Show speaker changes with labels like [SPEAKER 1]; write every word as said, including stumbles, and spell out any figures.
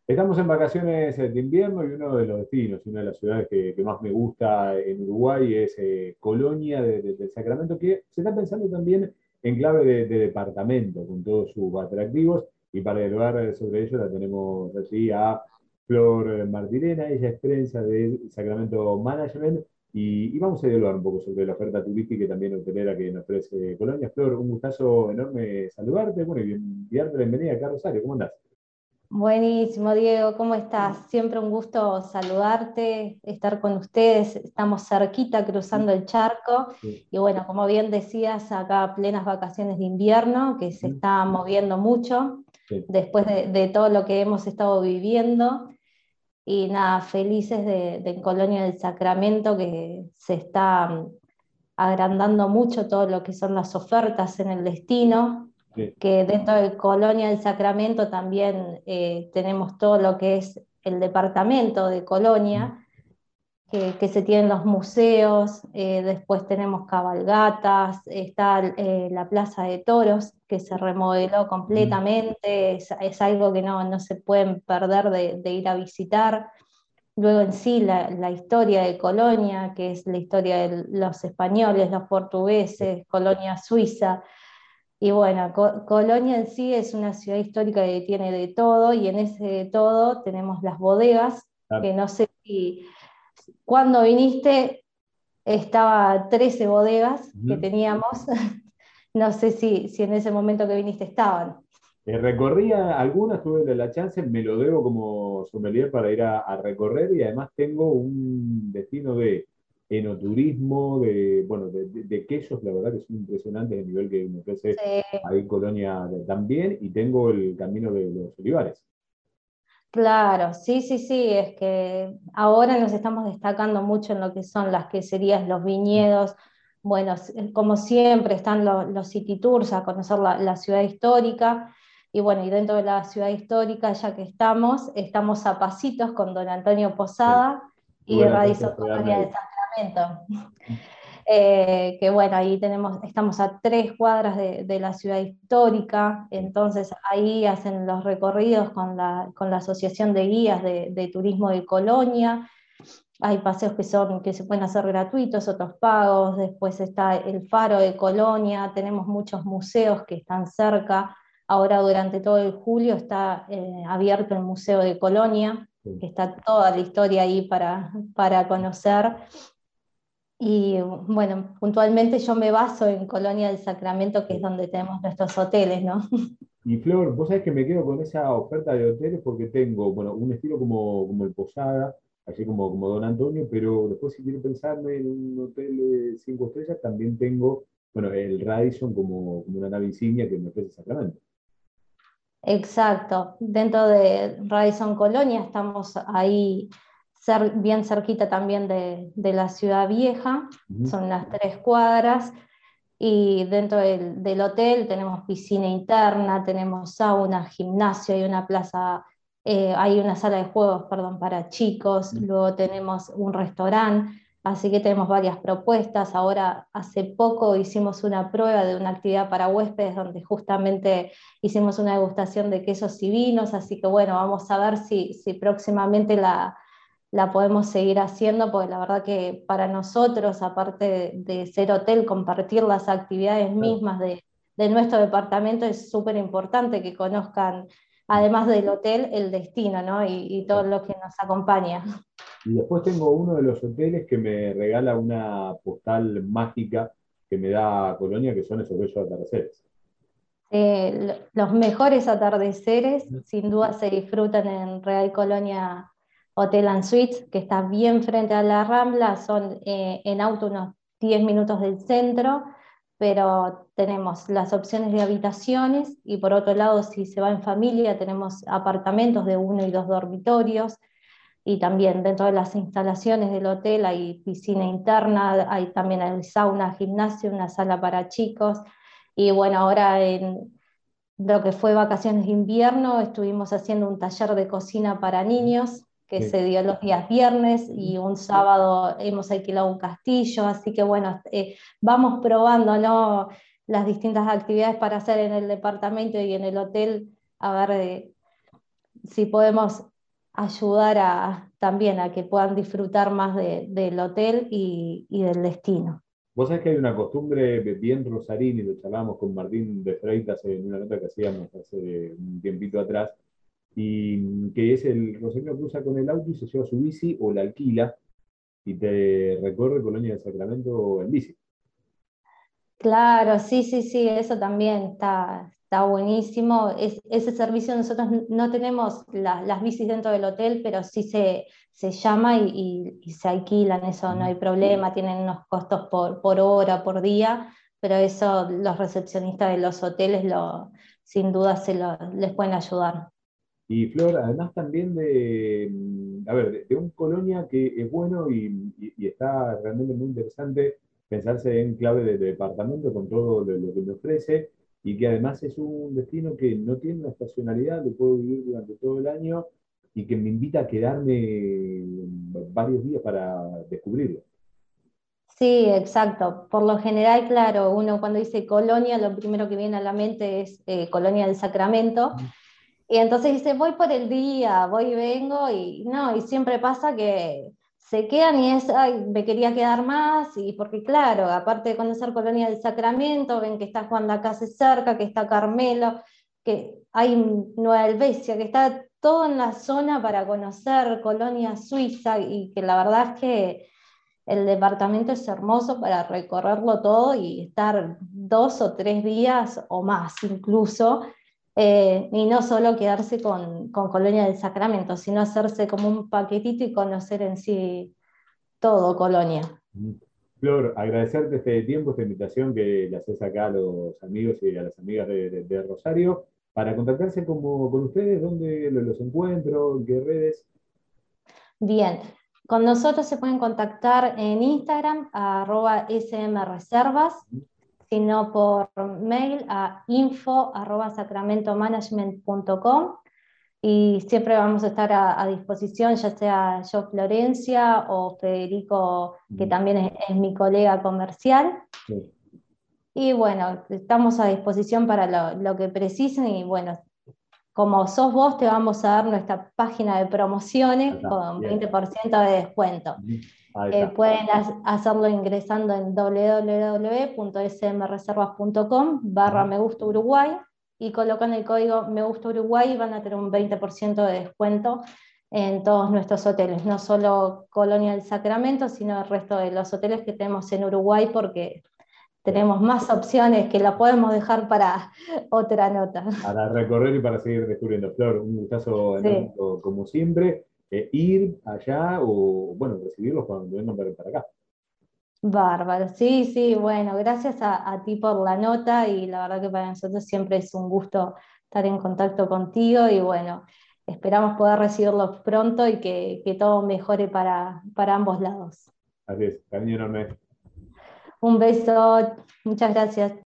[SPEAKER 1] Estamos en vacaciones de invierno y uno de los destinos, una de las ciudades que, que más me gusta en Uruguay es eh, Colonia de- de- del Sacramento, que se está pensando también en clave de, de departamento, con todos sus atractivos. Y para dialogar sobre ello la tenemos allí a Flor eh, Martirena, ella es prensa de Sacramento Management. Y, y vamos a dialogar un poco sobre la oferta turística y también hotelera que nos ofrece Colonia. Flor, un gustazo enorme saludarte, bueno, y bien- y darte la bienvenida acá a Rosario. ¿Cómo andás?
[SPEAKER 2] Buenísimo, Diego, ¿cómo estás? Siempre un gusto saludarte, estar con ustedes. Estamos cerquita cruzando el charco
[SPEAKER 1] Sí.
[SPEAKER 2] y bueno, como bien decías, acá plenas vacaciones de invierno, que se
[SPEAKER 1] Ujú.
[SPEAKER 2] está moviendo mucho
[SPEAKER 1] Sí.
[SPEAKER 2] después de, de todo lo que hemos estado viviendo. Y nada, felices de, de en Colonia del Sacramento, que se está mm, agrandando mucho todo lo que son las ofertas en el destino,
[SPEAKER 1] Sí.
[SPEAKER 2] que dentro de Colonia del Sacramento también eh, tenemos todo lo que es el departamento de Colonia, que, que se tienen los museos, eh, después tenemos cabalgatas, está eh, la Plaza de Toros, que se remodeló
[SPEAKER 1] Ujú.
[SPEAKER 2] completamente, es, es algo que no, no se pueden perder de, de ir a visitar. Luego en sí la, la historia de Colonia, que es la historia de los españoles, los portugueses, Colonia Suiza. Y bueno, Co- Colonia en sí es una ciudad histórica que tiene de todo, y en ese de todo tenemos las bodegas,
[SPEAKER 1] Ah,
[SPEAKER 2] que no sé si cuando viniste estaba trece bodegas que
[SPEAKER 1] ujú.
[SPEAKER 2] teníamos, no sé si, si en ese momento que viniste estaban.
[SPEAKER 1] Eh, recorría algunas, tuve la chance, me lo debo como sommelier para ir a, a recorrer y además tengo un destino de enoturismo, de, bueno, de, de- de quesos, la verdad que son impresionantes el nivel que me ofrece
[SPEAKER 2] Sí.
[SPEAKER 1] ahí Colonia también y tengo el camino de los olivares.
[SPEAKER 2] Claro, sí, sí, sí, es que ahora nos estamos destacando mucho en lo que son las queserías, los viñedos. Bueno, s- como siempre están lo- los city tours a conocer la, la ciudad histórica. Y bueno, y dentro de la ciudad histórica, ya que estamos, estamos a pasitos con don Antonio
[SPEAKER 1] Sí.
[SPEAKER 2] Posada
[SPEAKER 1] Tuve
[SPEAKER 2] y
[SPEAKER 1] la suerte de
[SPEAKER 2] Radisson
[SPEAKER 1] hospedarme
[SPEAKER 2] Colonia de
[SPEAKER 1] ahí.
[SPEAKER 2] Sacramento. Eh, que bueno, ahí tenemos, estamos a tres cuadras de, de la ciudad histórica,
[SPEAKER 1] Sí.
[SPEAKER 2] entonces ahí hacen los recorridos con la, con la Asociación de Guías de, de Turismo de Colonia. Hay paseos que, son, que se pueden hacer gratuitos, otros pagos. Después está el Faro de Colonia, tenemos muchos museos que están cerca. Ahora durante todo el julio está eh, abierto el Museo de Colonia,
[SPEAKER 1] Sí.
[SPEAKER 2] que está toda la historia ahí para, para conocer. Y bueno, puntualmente yo me baso en Colonia del Sacramento, que es
[SPEAKER 1] Sí.
[SPEAKER 2] donde tenemos nuestros hoteles, ¿no?
[SPEAKER 1] Y Flor, vos sabés que me quedo con esa oferta de hoteles porque tengo, bueno, un estilo como, como el Posada, así como, como Don Antonio, pero después si quiero pensarme en un hotel de cinco estrellas, también tengo, bueno, el Radisson como, como una nave insignia que me ofrece Sacramento.
[SPEAKER 2] Exacto. Dentro de Radisson Colonia estamos ahí cer- bien cerquita también de, de la ciudad vieja,
[SPEAKER 1] Ujú.
[SPEAKER 2] son las tres cuadras, y dentro del, del hotel tenemos piscina interna, tenemos sauna, gimnasio, hay una plaza, eh, hay una sala de juegos, perdón, para chicos, luego tenemos un restaurante, así que tenemos varias propuestas. Ahora, hace poco hicimos una prueba de una actividad para huéspedes donde justamente hicimos una degustación de quesos y vinos, así que bueno, vamos a ver si, si próximamente la, la podemos seguir haciendo, porque la verdad que para nosotros, aparte de, de ser hotel, compartir las actividades
[SPEAKER 1] Claro.
[SPEAKER 2] mismas de, de nuestro departamento es súper importante que conozcan, además del hotel, el destino, ¿no? Y, y todo lo que nos acompaña.
[SPEAKER 1] Y después tengo uno de los hoteles que me regala una postal mágica que me da Colonia, que son esos bellos atardeceres.
[SPEAKER 2] Eh, los mejores atardeceres sin duda se disfrutan en Real Colonia Hotel and Suites, que está bien frente a la Rambla, son eh, en auto unos diez minutos del centro, pero tenemos las opciones de habitaciones, y por otro lado, si se va en familia, tenemos apartamentos de uno y dos dormitorios. Y también dentro de las instalaciones del hotel hay piscina interna, hay también el sauna, gimnasio, una sala para chicos. Y bueno, ahora en lo que fue vacaciones de invierno estuvimos haciendo un taller de cocina para niños que
[SPEAKER 1] Sí.
[SPEAKER 2] se dio los días viernes, y un sábado hemos alquilado un castillo, así que bueno, eh, vamos probando, ¿no?, las distintas actividades para hacer en el departamento y en el hotel, a ver eh, si podemos ayudar a, también a que puedan disfrutar más de- del hotel y, y del destino.
[SPEAKER 1] Vos sabés que hay una costumbre bien rosarina, y lo charlábamos con Martín de Freitas en una nota que hacíamos hace un tiempito atrás, y que es el rosarino cruza con el auto y se lleva su bici o la alquila y te recorre Colonia del Sacramento en bici.
[SPEAKER 2] Claro, sí, sí, sí, eso también está, está buenísimo. Es, ese servicio nosotros n- no tenemos la- las bicis dentro del hotel, pero sí se, se llama y, y- y se alquilan, eso no hay problema, tienen unos costos por, por hora, por día, pero eso los recepcionistas de los hoteles lo, sin duda se lo- les pueden ayudar.
[SPEAKER 1] Y Flor, además también de, mm, a ver, de, de un Colonia que es bueno y, y- y está realmente muy interesante pensarse en clave de, de departamento con todo lo, lo que me ofrece y que además es un destino que no tiene una estacionalidad, lo puedo vivir durante todo el año y que me invita a quedarme varios días para descubrirlo.
[SPEAKER 2] Sí, exacto. Por lo general, claro, uno cuando dice Colonia, lo primero que viene a la mente es eh, Colonia del Sacramento. Y entonces dice, voy por el día, voy y vengo, y no, y siempre pasa que se quedan y es, ay, me quería quedar más, y porque claro, aparte de conocer Colonia del Sacramento, ven que está Juan Lacase cerca, que está Carmelo, que hay Nueva Helvecia, que está todo en la zona para conocer Colonia Suiza, y que la verdad es que el departamento es hermoso para recorrerlo todo y estar dos o tres días o más incluso, eh, y no solo quedarse con, con Colonia del Sacramento, sino hacerse como un paquetito y conocer en sí todo Colonia.
[SPEAKER 1] Flor, agradecerte este tiempo, esta invitación que le haces acá a los amigos y a las amigas de, de- de Rosario. Para contactarse como, con ustedes, ¿dónde lo- los encuentro? ¿En qué redes?
[SPEAKER 2] Bien, con nosotros se pueden contactar en Instagram a arroba smreservas, sino por mail a info arroba sacramentomanagement punto com. Y siempre vamos a estar a, a disposición, ya sea yo, Florencia, o Federico, que también es, es mi colega comercial.
[SPEAKER 1] Sí.
[SPEAKER 2] Y bueno, estamos a disposición para lo, lo que precisen. Y bueno, como sos vos, te vamos a dar nuestra página de
[SPEAKER 1] Ahí
[SPEAKER 2] promociones
[SPEAKER 1] está,
[SPEAKER 2] con
[SPEAKER 1] bien.
[SPEAKER 2] veinte por ciento de descuento.
[SPEAKER 1] Ahí
[SPEAKER 2] Eh,
[SPEAKER 1] está.
[SPEAKER 2] pueden ha- hacerlo ingresando en www.smreservas.com barra me gusta Uruguay, y colocan el código me gusta Uruguay y van a tener un veinte por ciento de descuento en todos nuestros hoteles, no solo Colonia del Sacramento, sino el resto de los hoteles que tenemos en Uruguay, porque
[SPEAKER 1] Bien.
[SPEAKER 2] tenemos más opciones que la podemos dejar para otra nota.
[SPEAKER 1] Para recorrer y para seguir descubriendo. Flor, un gustazo enorme
[SPEAKER 2] Sí.
[SPEAKER 1] co- como siempre. Eh, ir allá o, bueno, recibirlos cuando vengan para, para acá.
[SPEAKER 2] Bárbaro, sí, sí, bueno, gracias a, a ti por la nota, y la verdad que para nosotros siempre es un gusto estar en contacto contigo, y bueno, esperamos poder recibirlos pronto y que, que todo mejore para, para ambos lados.
[SPEAKER 1] Así es, cariño enorme.
[SPEAKER 2] Un beso, muchas gracias.